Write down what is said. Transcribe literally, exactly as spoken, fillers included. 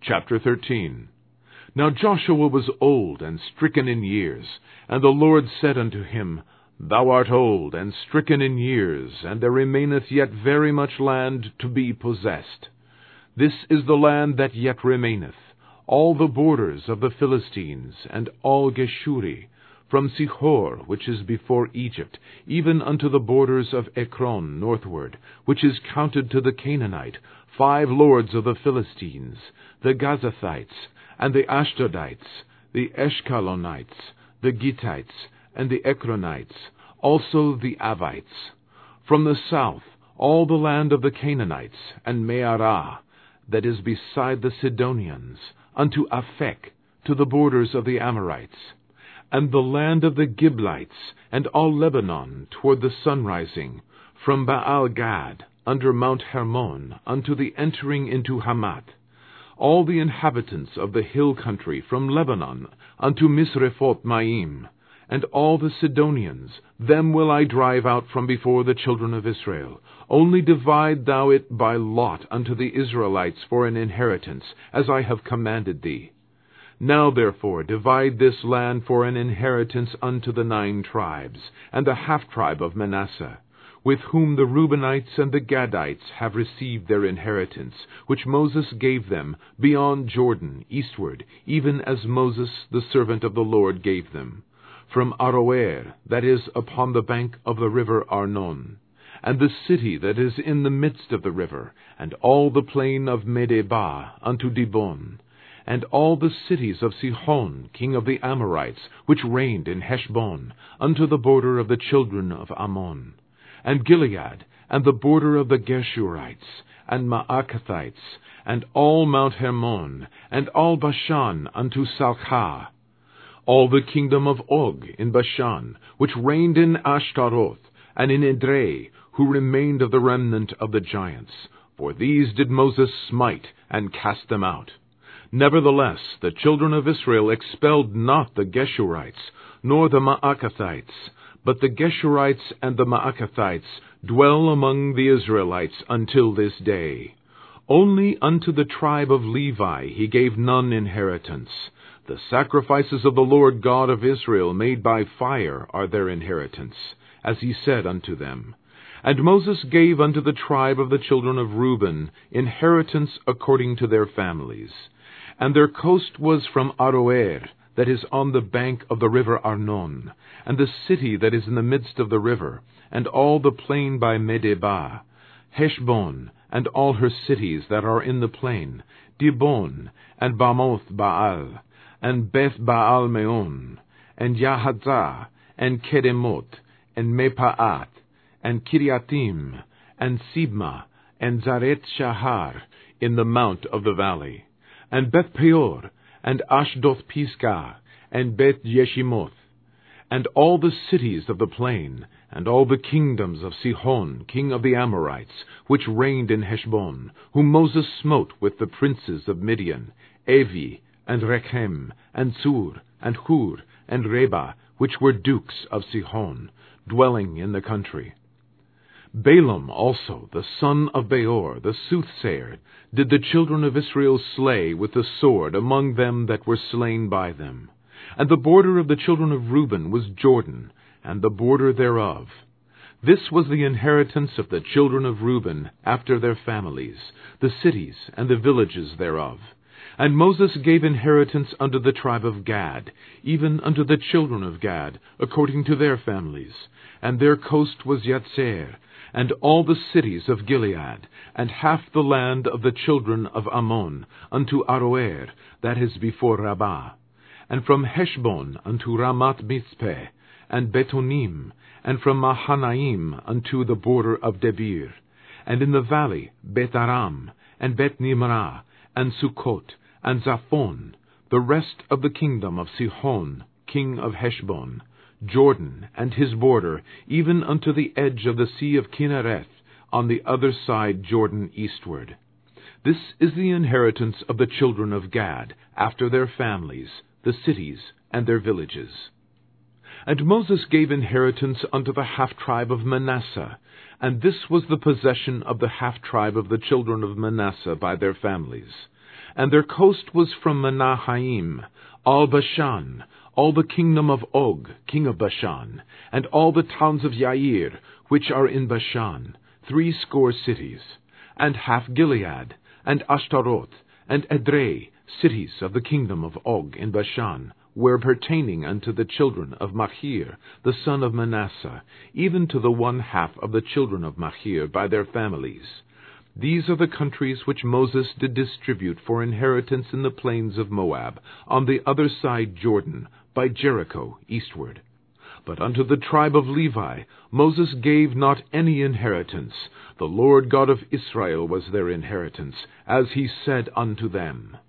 Chapter thirteen. Now Joshua was old and stricken in years, and the Lord said unto him, Thou art old and stricken in years, and there remaineth yet very much land to be possessed. This is the land that yet remaineth, all the borders of the Philistines, and all Geshuri, from Sihor, which is before Egypt, even unto the borders of Ekron northward, which is counted to the Canaanite, five lords of the Philistines, the Gazathites, and the Ashdodites, the Eshkalonites, the Gittites, and the Ekronites, also the Avites. From the south, all the land of the Canaanites, and Mearah, that is beside the Sidonians, unto Aphek, to the borders of the Amorites, and the land of the Giblites, and all Lebanon toward the sunrising, from Baal-Gad, under Mount Hermon, unto the entering into Hamath, all the inhabitants of the hill country from Lebanon unto Misrephoth-Maim, and all the Sidonians, them will I drive out from before the children of Israel. Only divide thou it by lot unto the Israelites for an inheritance, as I have commanded thee. Now therefore divide this land for an inheritance unto the nine tribes, and the half-tribe of Manasseh, with whom the Reubenites and the Gadites have received their inheritance, which Moses gave them beyond Jordan, eastward, even as Moses the servant of the Lord gave them, from Aroer, that is upon the bank of the river Arnon, and the city that is in the midst of the river, and all the plain of Medeba unto Dibon, and all the cities of Sihon, king of the Amorites, which reigned in Heshbon, unto the border of the children of Ammon, and Gilead, and the border of the Geshurites, and Maacathites, and all Mount Hermon, and all Bashan unto Salcah, all the kingdom of Og in Bashan, which reigned in Ashtaroth, and in Edrei, who remained of the remnant of the giants. For these did Moses smite, and cast them out. Nevertheless, the children of Israel expelled not the Geshurites, nor the Maacathites, but the Geshurites and the Maacathites dwell among the Israelites until this day. Only unto the tribe of Levi he gave none inheritance. The sacrifices of the Lord God of Israel made by fire are their inheritance, as he said unto them. And Moses gave unto the tribe of the children of Reuben inheritance according to their families. And their coast was from Aroer, that is on the bank of the river Arnon, and the city that is in the midst of the river, and all the plain by Medeba, Heshbon, and all her cities that are in the plain, Dibon, and Bamoth Baal, and Beth Baal Meon, and Yahazah, and Kedemoth, and Mepaat, and Kiriatim, and Sibma, and Zaret Shahar, in the mount of the valley, and Beth Peor, and Ashdoth Pisgah, and Beth Jeshimoth, and all the cities of the plain, and all the kingdoms of Sihon, king of the Amorites, which reigned in Heshbon, whom Moses smote with the princes of Midian, Evi, and Rechem, and Sur, and Hur, and Reba, which were dukes of Sihon, dwelling in the country. Balaam also, the son of Beor, the soothsayer, did the children of Israel slay with the sword among them that were slain by them. And the border of the children of Reuben was Jordan, and the border thereof. This was the inheritance of the children of Reuben after their families, the cities and the villages thereof. And Moses gave inheritance unto the tribe of Gad, even unto the children of Gad, according to their families. And their coast was Yatzir, and all the cities of Gilead, and half the land of the children of Ammon, unto Aroer, that is before Rabbah, and from Heshbon unto Ramat Mizpeh, and Betonim, and from Mahanaim unto the border of Debir, and in the valley Beth Aram, and Beth Nimrah, and Sukkot, and Zaphon, the rest of the kingdom of Sihon, king of Heshbon, Jordan and his border, even unto the edge of the sea of Kinnereth, on the other side Jordan eastward. This is the inheritance of the children of Gad, after their families, the cities and their villages. And Moses gave inheritance unto the half-tribe of Manasseh, and this was the possession of the half-tribe of the children of Manasseh by their families. And their coast was from Menahaim, all Bashan, all the kingdom of Og, king of Bashan, and all the towns of Yair, which are in Bashan, threescore cities, and half Gilead, and Ashtaroth, and Edrei, cities of the kingdom of Og in Bashan, were pertaining unto the children of Machir, the son of Manasseh, even to the one half of the children of Machir by their families. These are the countries which Moses did distribute for inheritance in the plains of Moab, on the other side Jordan, by Jericho eastward. But unto the tribe of Levi Moses gave not any inheritance. The Lord God of Israel was their inheritance, as he said unto them.